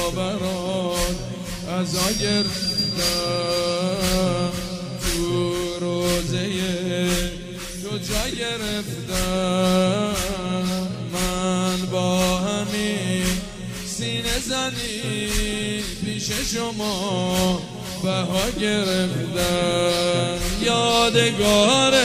برات ازا گرفتم، تو روزه تو جا گرفتم. من با همین سینه زنی پیش شما بها گرفتم. یادگار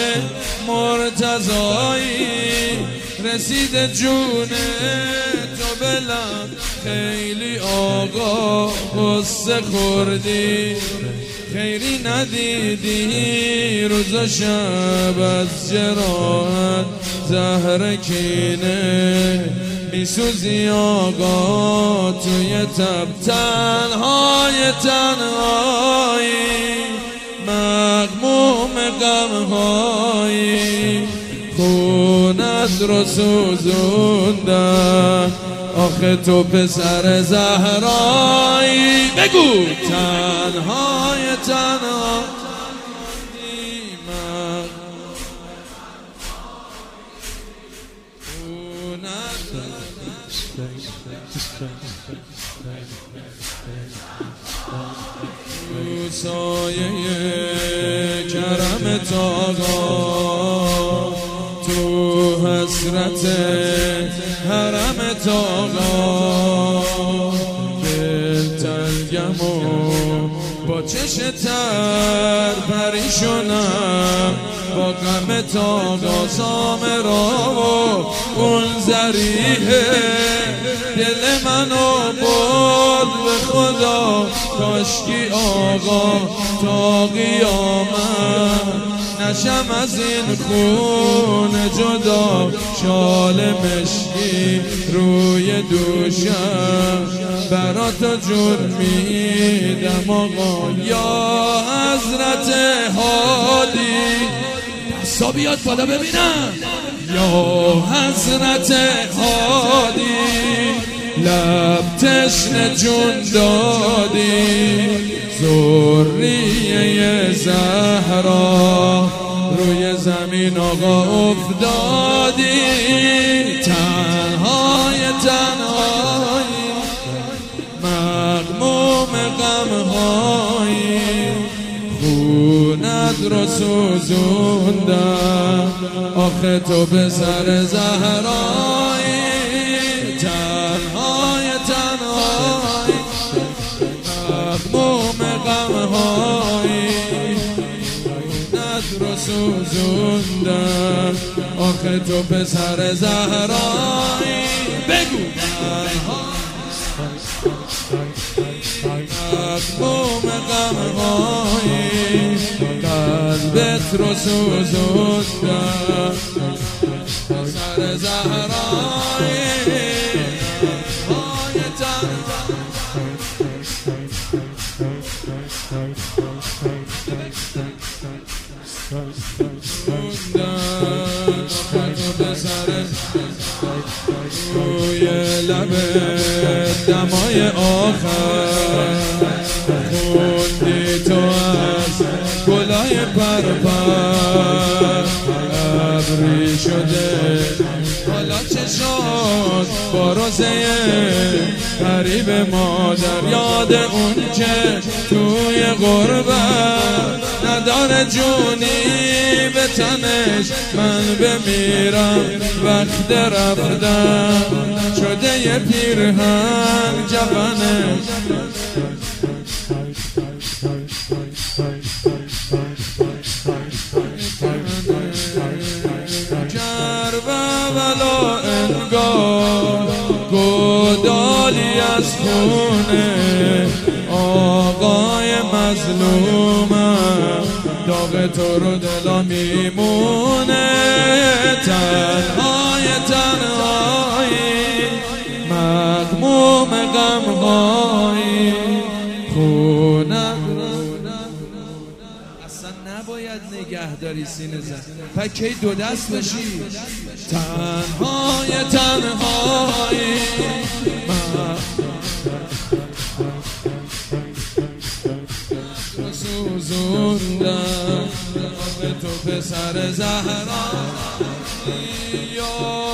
مرتضایی رسید جون تو بلم، خیلی آقا قصه خوردی، خیری ندیدی روز و شب از جراحت زهر کینه میسوزی آقا توی تب. تنهای مغموم غمهایی خونت رو سوزوندن، آخه تو پسر زهرایی. بگو تنهای تو سایه کرمت آقا، تو حسرت حرمت آقا. دلتنگم و با چش تر پریشونم، با غمت آقا سامرا و اون ذریحه دل منو برد به خدا. کاشکی آقا تا قیامت نشم از این خون جدا، شال مشکی روی دوشم برا تو جور میدم آقا. یا حضرت هادی، دستا بیاد بالا ببینم. یا حضرت هادی، لب تشنه جون دادی، ذریه زهرا روی زمین آقا افتادی. تنهای مغموم غمهایی خونت رو سوزوندم، آخه تو به سر زهرایی. تنهای مغموم غمهایی خونت رو سوزوندم، آخه تو به سر زهرایی. بگو مغموم غمهایی قلبت رو سوزوندم، سر زهرایی. روی لبت دمای آخر خوندی تو از گلای پرپر، ابری شده حالا چشات با روزه قریب مادر. یاد اون که توی غربت نداره جونی به تنش، من بمیرم وقت رفتن شده یه پیرهن جوانش. کربلا انگار گودالی از خونه آقای مظلومم، داغ تو رو دلا میمونه. تنهای مغموم غمهایی خونم. اصلا نباید نگهداری سینه زن، پکی دو دست بشی. تنهای سوزوندم، تو پسر زهرا.